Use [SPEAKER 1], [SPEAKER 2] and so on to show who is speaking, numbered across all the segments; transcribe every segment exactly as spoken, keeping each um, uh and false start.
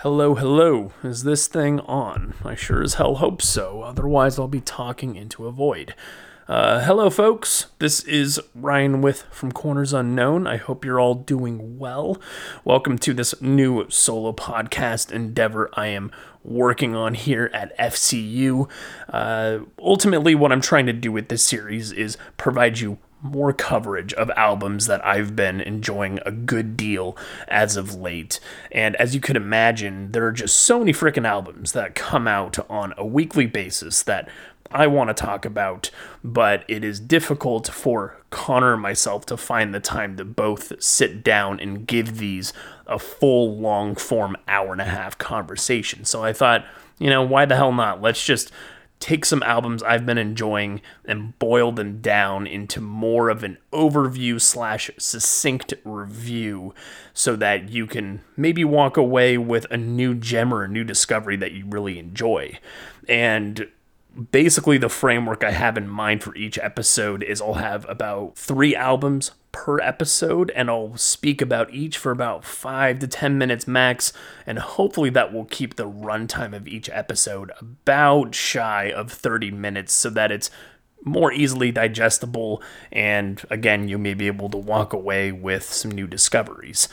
[SPEAKER 1] Hello, hello. Is this thing on? I sure as hell hope so. Otherwise, I'll be talking into a void. Uh, hello, folks. This is Ryan with From Corners Unknown. I hope you're all doing well. Welcome to this new solo podcast endeavor I am working on here at F C U. Uh, ultimately, what I'm trying to do with this series is provide you more coverage of albums that I've been enjoying a good deal as of late. And as you could imagine, there are just so many freaking albums that come out on a weekly basis that I want to talk about, but it is difficult for Connor and myself to find the time to both sit down and give these a full, long-form hour and a half conversation. So I thought, you know, why the hell not? Let's just take some albums I've been enjoying and boil them down into more of an overview slash succinct review so that you can maybe walk away with a new gem or a new discovery that you really enjoy. And basically the framework I have in mind for each episode is I'll have about three albums per episode, and I'll speak about each for about five to ten minutes max, and hopefully that will keep the runtime of each episode about shy of thirty minutes so that it's more easily digestible, and again, you may be able to walk away with some new discoveries.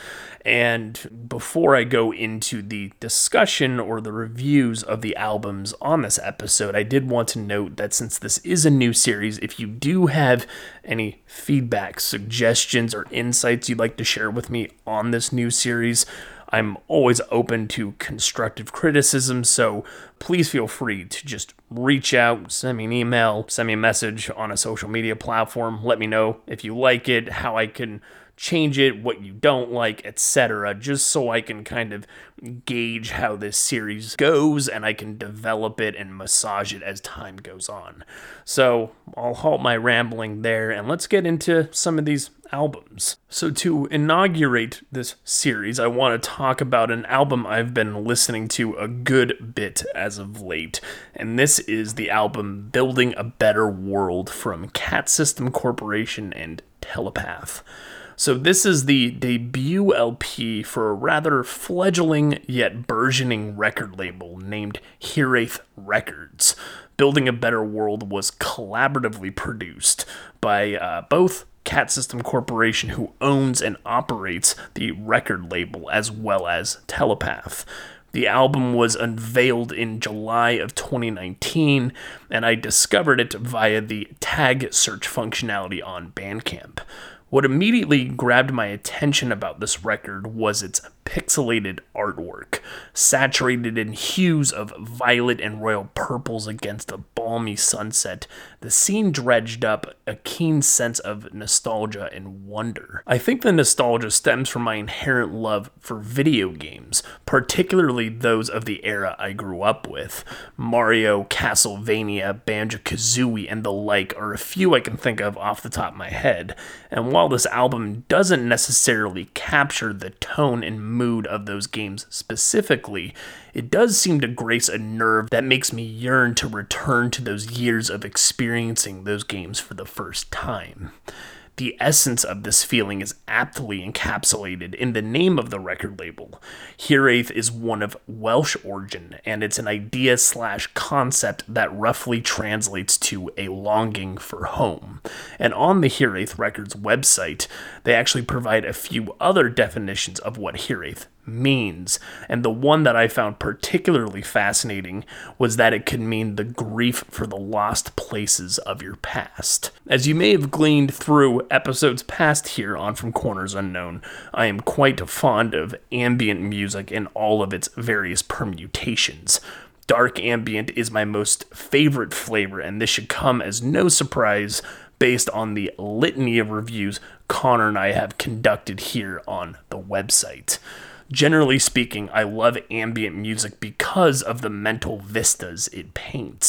[SPEAKER 1] And before I go into the discussion or the reviews of the albums on this episode, I did want to note that since this is a new series, if you do have any feedback, suggestions, or insights you'd like to share with me on this new series, I'm always open to constructive criticism, so please feel free to just reach out, send me an email, send me a message on a social media platform. Let me know if you like it, how I can change it, what you don't like, et cetera, just so I can kind of gauge how this series goes and I can develop it and massage it as time goes on. So I'll halt my rambling there and let's get into some of these albums. So to inaugurate this series, I want to talk about an album I've been listening to a good bit as of late, and this is the album Building a Better World from Cat System Corporation and Telepath. So this is the debut L P for a rather fledgling yet burgeoning record label named Hearaith Records. Building a Better World was collaboratively produced by uh, both Cat System Corporation, who owns and operates the record label, as well as Telepath. The album was unveiled in July of twenty nineteen, and I discovered it via the tag search functionality on Bandcamp. What immediately grabbed my attention about this record was its pixelated artwork, saturated in hues of violet and royal purples against a balmy sunset. The scene dredged up a keen sense of nostalgia and wonder. I think the nostalgia stems from my inherent love for video games, particularly those of the era I grew up with. Mario, Castlevania, Banjo-Kazooie, and the like are a few I can think of off the top of my head. And while this album doesn't necessarily capture the tone and mood of those games specifically, it does seem to grace a nerve that makes me yearn to return to those years of experiencing those games for the first time. The essence of this feeling is aptly encapsulated in the name of the record label. Hearaith is one of Welsh origin, and it's an idea slash concept that roughly translates to a longing for home. And on the Hearaith Records website, they actually provide a few other definitions of what Hearaith means, and the one that I found particularly fascinating was that it could mean the grief for the lost places of your past. As you may have gleaned through episodes past here on From Corners Unknown, I am quite fond of ambient music in all of its various permutations. Dark ambient is my most favorite flavor, and this should come as no surprise based on the litany of reviews Connor and I have conducted here on the website. Generally speaking, I love ambient music because of the mental vistas it paints.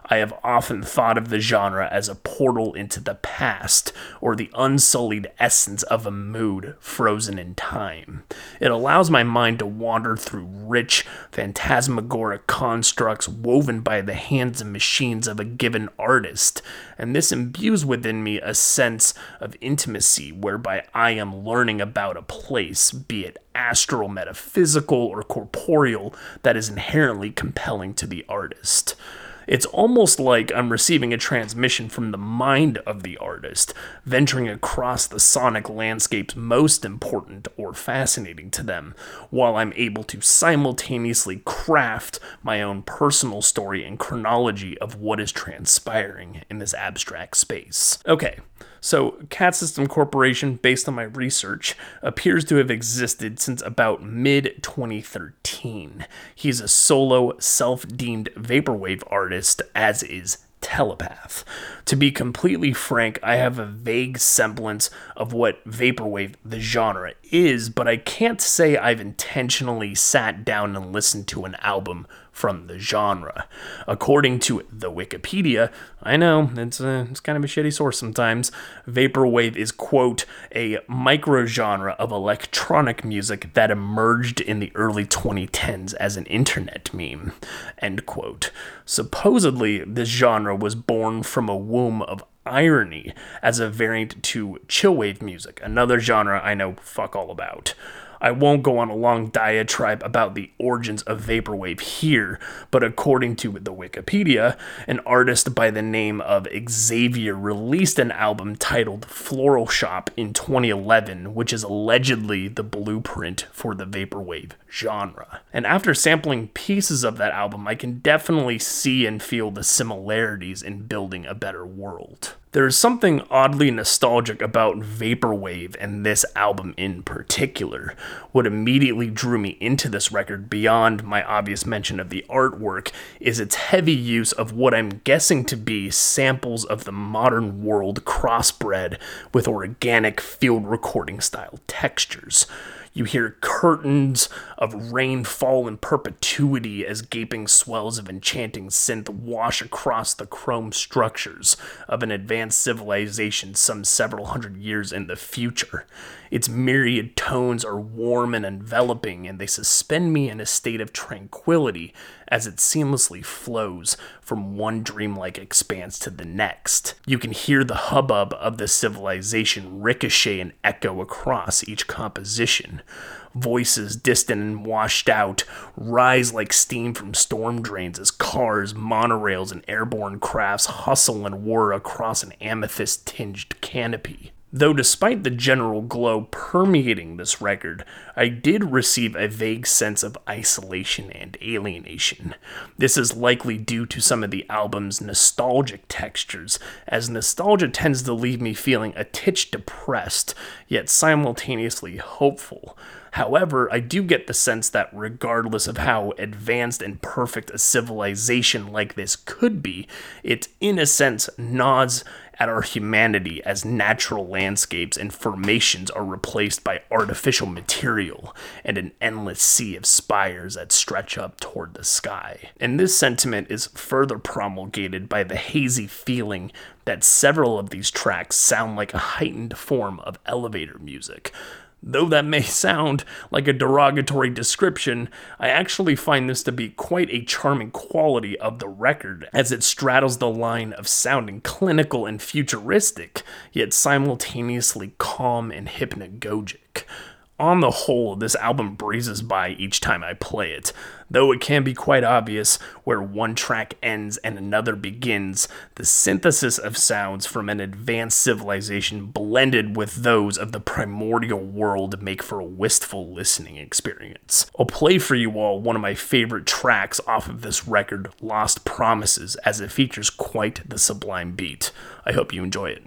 [SPEAKER 1] I have often thought of the genre as a portal into the past, or the unsullied essence of a mood frozen in time. It allows my mind to wander through rich, phantasmagoric constructs woven by the hands and machines of a given artist, and this imbues within me a sense of intimacy whereby I am learning about a place, be it astral, metaphysical, or corporeal, that is inherently compelling to the artist. It's almost like I'm receiving a transmission from the mind of the artist, venturing across the sonic landscapes most important or fascinating to them, while I'm able to simultaneously craft my own personal story and chronology of what is transpiring in this abstract space. Okay, so Cat System Corporation, based on my research, appears to have existed since about mid twenty thirteen. He's a solo, self-deemed vaporwave artist, as is Telepath. To be completely frank, I have a vague semblance of what vaporwave, the genre, is, but I can't say I've intentionally sat down and listened to an album from the genre. According to the Wikipedia, I know, it's, a, it's kind of a shitty source sometimes, vaporwave is, quote, a microgenre of electronic music that emerged in the early twenty tens as an internet meme, end quote. Supposedly, this genre was born from a womb of irony as a variant to chillwave music, another genre I know fuck all about. I won't go on a long diatribe about the origins of vaporwave here, but according to the Wikipedia, an artist by the name of Xavier released an album titled Floral Shop in twenty eleven, which is allegedly the blueprint for the vaporwave genre. And after sampling pieces of that album, I can definitely see and feel the similarities in building a better world. There is something oddly nostalgic about vaporwave and this album in particular. What immediately drew me into this record, beyond my obvious mention of the artwork, is its heavy use of what I'm guessing to be samples of the modern world crossbred with organic field recording style textures. You hear curtains of rain fall in perpetuity as gaping swells of enchanting synth wash across the chrome structures of an advanced civilization some several hundred years in the future. Its myriad tones are warm and enveloping, and they suspend me in a state of tranquility as it seamlessly flows from one dreamlike expanse to the next. You can hear the hubbub of the civilization ricochet and echo across each composition. Voices, distant and washed out, rise like steam from storm drains as cars, monorails, and airborne crafts hustle and whir across an amethyst-tinged canopy. Though despite the general glow permeating this record, I did receive a vague sense of isolation and alienation. This is likely due to some of the album's nostalgic textures, as nostalgia tends to leave me feeling a titch depressed, yet simultaneously hopeful. However, I do get the sense that regardless of how advanced and perfect a civilization like this could be, it in a sense nods at our humanity as natural landscapes and formations are replaced by artificial material and an endless sea of spires that stretch up toward the sky. And this sentiment is further promulgated by the hazy feeling that several of these tracks sound like a heightened form of elevator music. Though that may sound like a derogatory description, I actually find this to be quite a charming quality of the record, as it straddles the line of sounding clinical and futuristic, yet simultaneously calm and hypnagogic. On the whole, this album breezes by each time I play it, though it can be quite obvious where one track ends and another begins. The synthesis of sounds from an advanced civilization blended with those of the primordial world make for a wistful listening experience. I'll play for you all one of my favorite tracks off of this record, Lost Promises, as it features quite the sublime beat. I hope you enjoy it.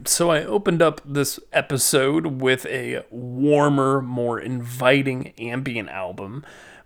[SPEAKER 1] So I opened up this episode with a warmer, more inviting ambient album,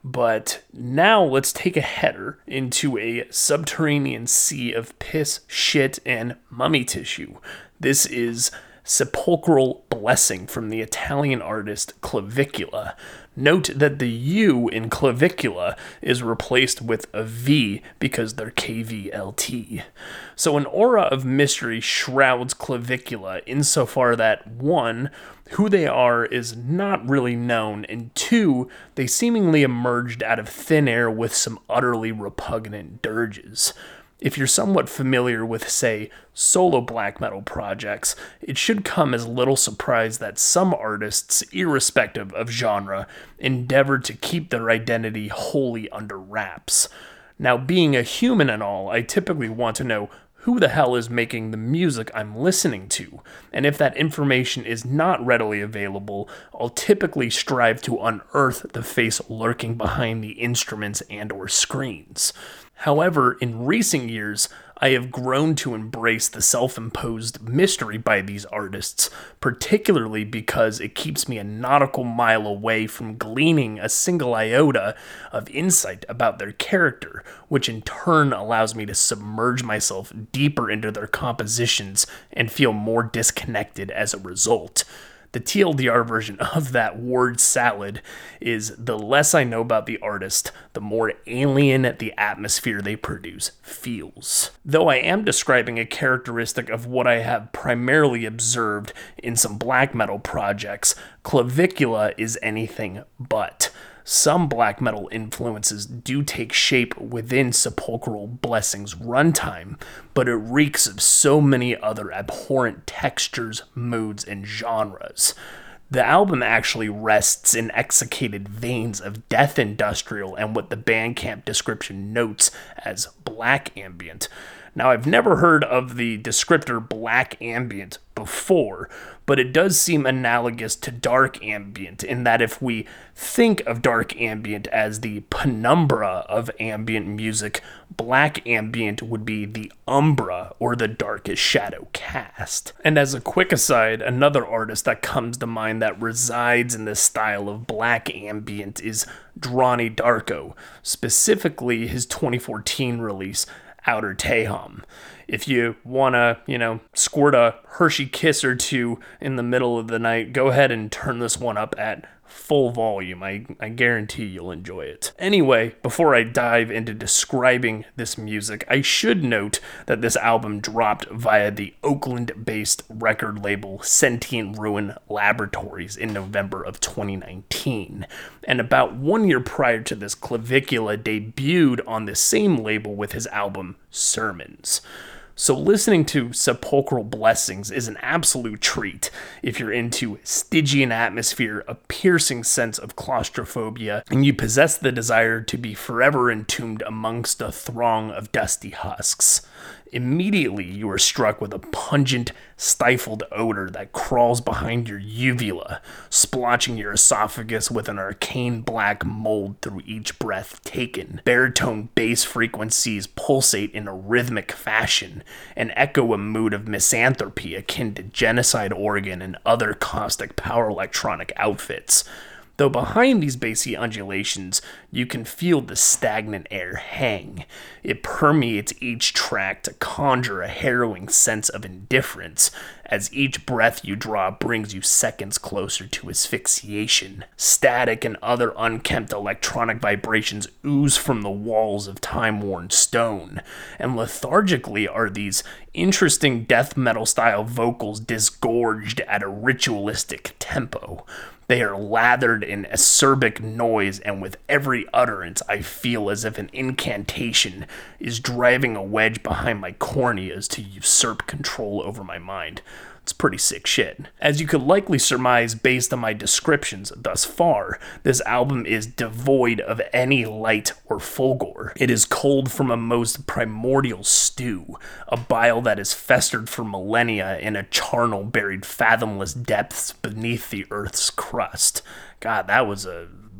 [SPEAKER 1] but now let's take a header into a subterranean sea of piss, shit, and mummy tissue. This is Sepulchral Blessing from the Italian artist Clavicula. Note that the U in Clavicula is replaced with a V because they're K V L T. So an aura of mystery shrouds Clavicula insofar that, one, who they are is not really known, and two, they seemingly emerged out of thin air with some utterly repugnant dirges. If you're somewhat familiar with, say, solo black metal projects, it should come as little surprise that some artists, irrespective of genre, endeavor to keep their identity wholly under wraps. Now, being a human and all, I typically want to know who the hell is making the music I'm listening to, and if that information is not readily available, I'll typically strive to unearth the face lurking behind the instruments and or screens. However, in recent years, I have grown to embrace the self-imposed mystery by these artists, particularly because it keeps me a nautical mile away from gleaning a single iota of insight about their character, which in turn allows me to submerge myself deeper into their compositions and feel more disconnected as a result. The T L D R version of that word salad is the less I know about the artist, the more alien the atmosphere they produce feels. Though I am describing a characteristic of what I have primarily observed in some black metal projects, Clavicula is anything but. Some black metal influences do take shape within Sepulchral Blessing's runtime, but it reeks of so many other abhorrent textures, moods, and genres. The album actually rests in exsicated veins of death industrial and what the Bandcamp description notes as black ambient. Now, I've never heard of the descriptor black ambient before, but it does seem analogous to dark ambient in that if we think of dark ambient as the penumbra of ambient music, black ambient would be the umbra or the darkest shadow cast. And as a quick aside, another artist that comes to mind that resides in this style of black ambient is Dronny Darko, specifically his twenty fourteen release, Outer Tehom. If you want to, you know, squirt a Hershey kiss or two in the middle of the night, go ahead and turn this one up at full volume. I, I guarantee you'll enjoy it. Anyway, before I dive into describing this music, I should note that this album dropped via the Oakland-based record label Sentient Ruin Laboratories in November of twenty nineteen. And about one year prior to this, Clavicula debuted on the same label with his album Sermons. So listening to Sepulchral Blessings is an absolute treat if you're into Stygian atmosphere, a piercing sense of claustrophobia, and you possess the desire to be forever entombed amongst a throng of dusty husks. Immediately, you are struck with a pungent, stifled odor that crawls behind your uvula, splotching your esophagus with an arcane black mold through each breath taken. Baritone bass frequencies pulsate in a rhythmic fashion and echo a mood of misanthropy akin to Genocide Organ and other caustic power electronic outfits. Though behind these bassy undulations, you can feel the stagnant air hang. It permeates each track to conjure a harrowing sense of indifference, as each breath you draw brings you seconds closer to asphyxiation. Static and other unkempt electronic vibrations ooze from the walls of time-worn stone, and lethargically are these interesting death metal-style vocals disgorged at a ritualistic tempo. They are lathered in acerbic noise, and with every utterance I feel as if an incantation is driving a wedge behind my corneas to usurp control over my mind. It's pretty sick shit. As you could likely surmise based on my descriptions thus far, this album is devoid of any light or fulgor. It is cold from a most primordial stew, a bile that has festered for millennia in a charnel buried fathomless depths beneath the earth's crust. God, that was a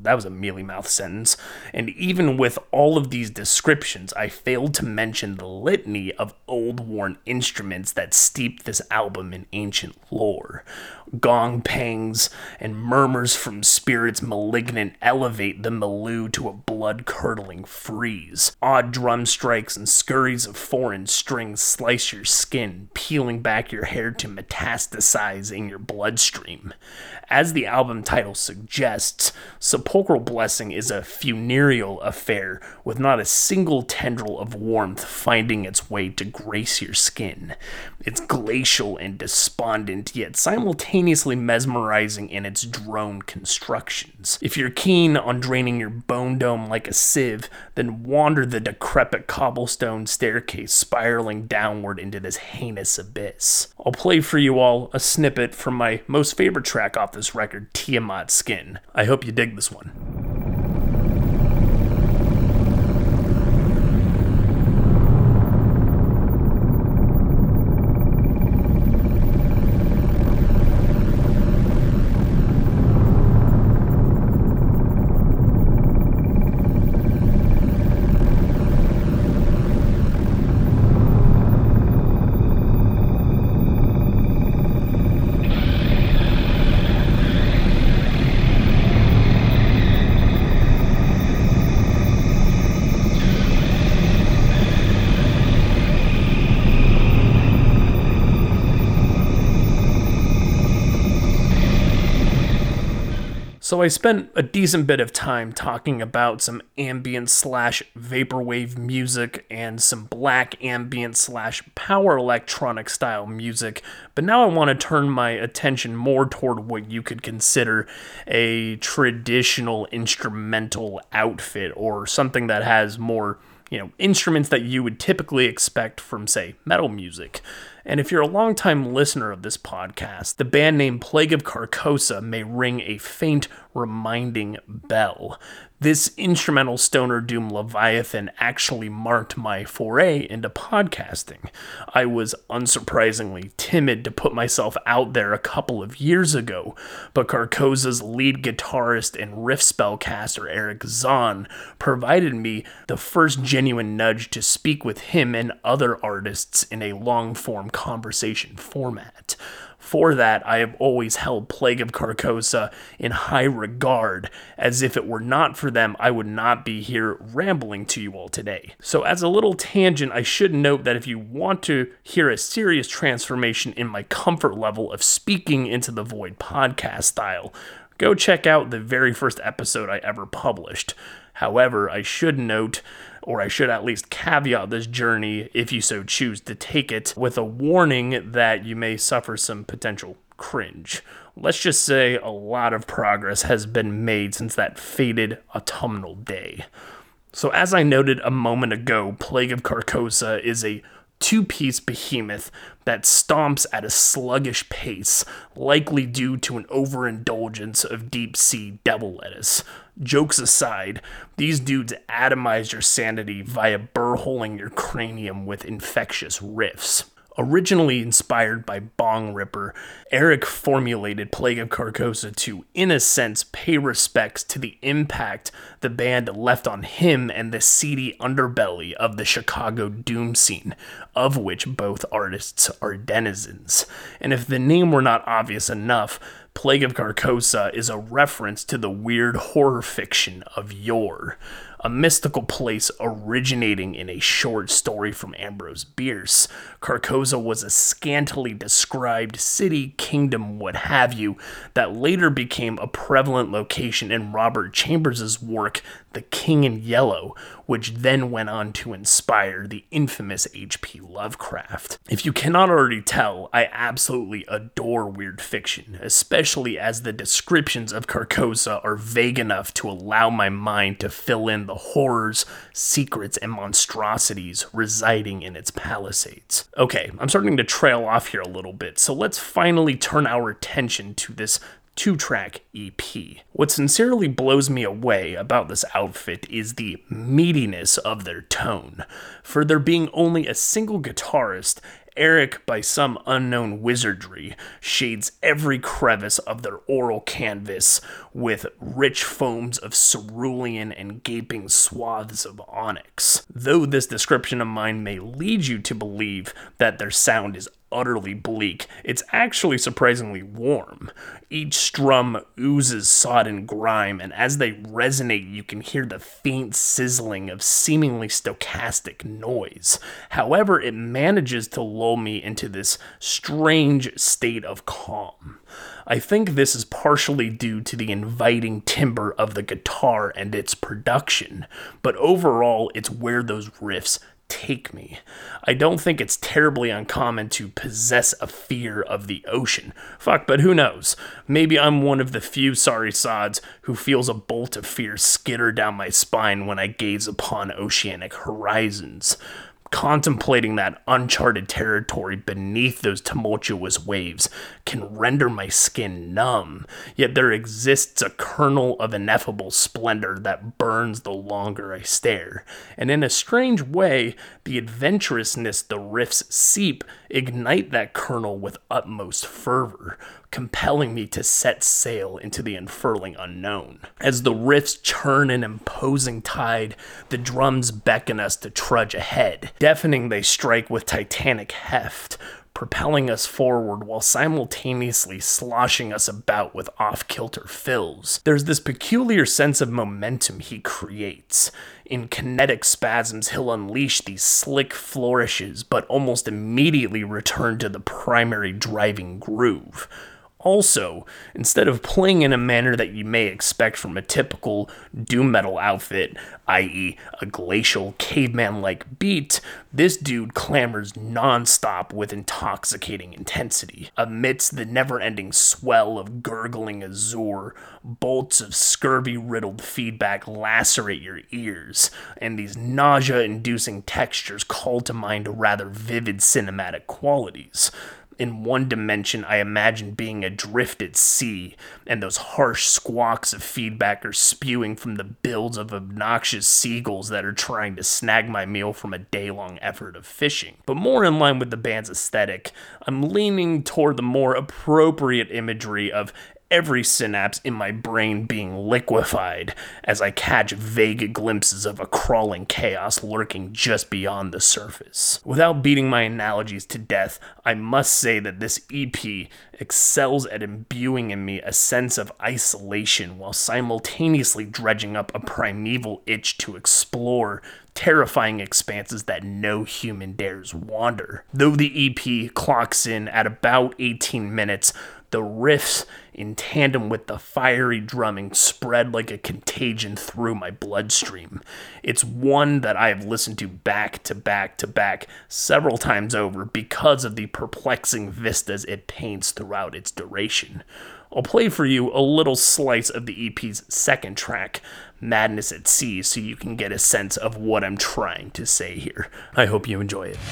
[SPEAKER 1] that was a mealy mouth sentence. And even with all of these descriptions, I failed to mention the litany of old worn instruments that steeped this album in ancient lore. Gong pangs and murmurs from spirits malignant elevate the milieu to a blood-curdling freeze. Odd drum strikes and scurries of foreign strings slice your skin, peeling back your hair to metastasize in your bloodstream. As the album title suggests, Sepulchral Blessing is a funereal affair with not a single tendril of warmth finding its way to grace your skin. It's glacial and despondent, yet simultaneously mesmerizing in its drone constructions. If you're keen on draining your bone dome like a sieve, then wander the decrepit cobblestone staircase spiraling downward into this heinous abyss. I'll play for you all a snippet from my most favorite track off this record, Tiamat Skin. I hope you dig this one. So I spent a decent bit of time talking about some ambient slash vaporwave music and some black ambient slash power electronic style music, but now I want to turn my attention more toward what you could consider a traditional instrumental outfit, or something that has more, you know, instruments that you would typically expect from, say, metal music. And if you're a longtime listener of this podcast, the band name Plague of Carcosa may ring a faint reminding bell. This instrumental stoner doom leviathan actually marked my foray into podcasting. I was unsurprisingly timid to put myself out there a couple of years ago, but Carcosa's lead guitarist and riff spellcaster Eric Zahn provided me the first genuine nudge to speak with him and other artists in a long-form conversation format. For that, I have always held Plague of Carcosa in high regard. As if it were not for them, I would not be here rambling to you all today. So as a little tangent, I should note that if you want to hear a serious transformation in my comfort level of speaking into the void podcast style, go check out the very first episode I ever published. However, I should note, or I should at least caveat this journey, if you so choose to take it, with a warning that you may suffer some potential cringe. Let's just say a lot of progress has been made since that fated autumnal day. So as I noted a moment ago, Plague of Carcosa is a two-piece behemoth that stomps at a sluggish pace, likely due to an overindulgence of deep-sea devil lettuce. Jokes aside, these dudes atomize your sanity via burr-holing your cranium with infectious riffs. Originally inspired by Bong Ripper, Eric formulated Plague of Carcosa to, in a sense, pay respects to the impact the band left on him and the seedy underbelly of the Chicago doom scene, of which both artists are denizens. And if the name were not obvious enough, Plague of Carcosa is a reference to the weird horror fiction of yore, a mystical place originating in a short story from Ambrose Bierce. Carcosa was a scantily described city, kingdom, what have you, that later became a prevalent location in Robert Chambers' work, The King in Yellow, which then went on to inspire the infamous H P Lovecraft. If you cannot already tell, I absolutely adore weird fiction, especially as the descriptions of Carcosa are vague enough to allow my mind to fill in the horrors, secrets, and monstrosities residing in its palisades. Okay, I'm starting to trail off here a little bit, so let's finally turn our attention to this two-track E P. What sincerely blows me away about this outfit is the meatiness of their tone. For there being only a single guitarist, Eric, by some unknown wizardry, shades every crevice of their oral canvas with rich foams of cerulean and gaping swaths of onyx. Though this description of mine may lead you to believe that their sound is utterly bleak, it's actually surprisingly warm. Each strum oozes sodden grime, and as they resonate, you can hear the faint sizzling of seemingly stochastic noise. However, it manages to lull me into this strange state of calm. I think this is partially due to the inviting timbre of the guitar and its production, but overall, it's where those riffs take me. I don't think it's terribly uncommon to possess a fear of the ocean. Fuck, but who knows? Maybe I'm one of the few sorry sods who feels a bolt of fear skitter down my spine when I gaze upon oceanic horizons. Contemplating that uncharted territory beneath those tumultuous waves can render my skin numb, yet there exists a kernel of ineffable splendor that burns the longer I stare, and in a strange way, the adventurousness the riffs seep ignite that kernel with utmost fervor, compelling me to set sail into the unfurling unknown. As the riffs churn an imposing tide, the drums beckon us to trudge ahead. Deafening, they strike with titanic heft, propelling us forward while simultaneously sloshing us about with off-kilter fills. There's this peculiar sense of momentum he creates. In kinetic spasms, he'll unleash these slick flourishes, but almost immediately return to the primary driving groove. Also, instead of playing in a manner that you may expect from a typical doom metal outfit, that is a glacial, caveman-like beat, this dude clamors non-stop with intoxicating intensity. Amidst the never-ending swell of gurgling azure, bolts of scurvy-riddled feedback lacerate your ears, and these nausea-inducing textures call to mind rather vivid cinematic qualities. In one dimension, I imagine being adrift at sea, and those harsh squawks of feedback are spewing from the bills of obnoxious seagulls that are trying to snag my meal from a day-long effort of fishing. But more in line with the band's aesthetic, I'm leaning toward the more appropriate imagery of every synapse in my brain being liquefied as I catch vague glimpses of a crawling chaos lurking just beyond the surface. Without beating my analogies to death, I must say that this E P excels at imbuing in me a sense of isolation while simultaneously dredging up a primeval itch to explore terrifying expanses that no human dares wander. Though the E P clocks in at about eighteen minutes, the riffs, in tandem with the fiery drumming, spread like a contagion through my bloodstream. It's one that I have listened to back to back to back several times over because of the perplexing vistas it paints throughout its duration. I'll play for you a little slice of the E P's second track, Madness at Sea, so you can get a sense of what I'm trying to say here. I hope you enjoy it.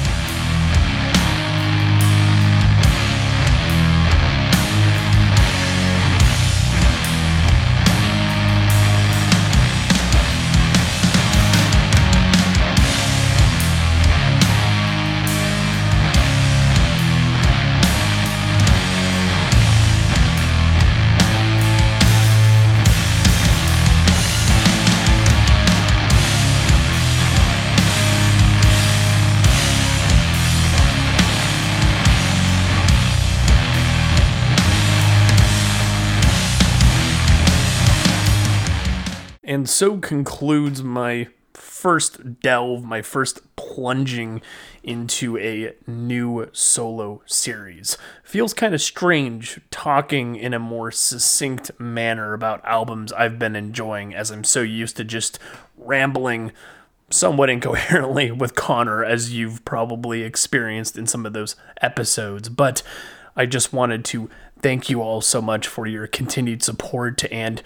[SPEAKER 1] And so concludes my first delve, my first plunging into a new solo series. Feels kind of strange talking in a more succinct manner about albums I've been enjoying, as I'm so used to just rambling somewhat incoherently with Connor, as you've probably experienced in some of those episodes. But I just wanted to thank you all so much for your continued support and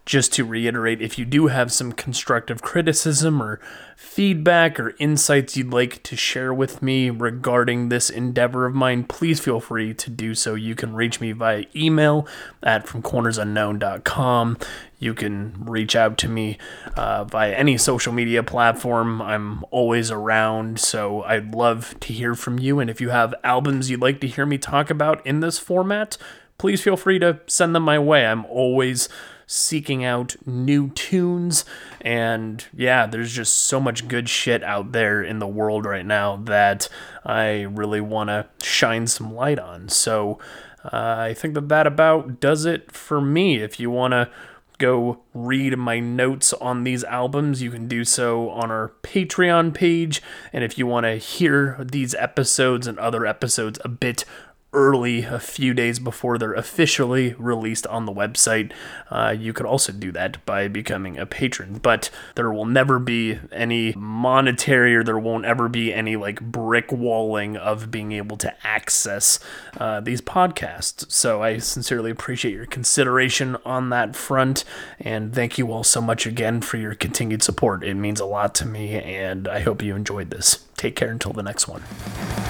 [SPEAKER 1] just to reiterate, if you do have some constructive criticism or feedback or insights you'd like to share with me regarding this endeavor of mine, please feel free to do so. You can reach me via email at from corners unknown dot com. You can reach out to me uh, via any social media platform. I'm always around, so I'd love to hear from you. And if you have albums you'd like to hear me talk about in this format, please feel free to send them my way. I'm always seeking out new tunes, and yeah, there's just so much good shit out there in the world right now that I really want to shine some light on. So uh, I think that that about does it for me. If you want to go read my notes on these albums, you can do so on our Patreon page. And if you want to hear these episodes and other episodes a bit early, a few days before they're officially released on the website, uh, you could also do that by becoming a patron. But there will never be any monetary, or there won't ever be any like brick walling of being able to access uh, these podcasts. So I sincerely appreciate your consideration on that front, and thank you all so much again for your continued support. It means a lot to me, and I hope you enjoyed this. Take care until the next one.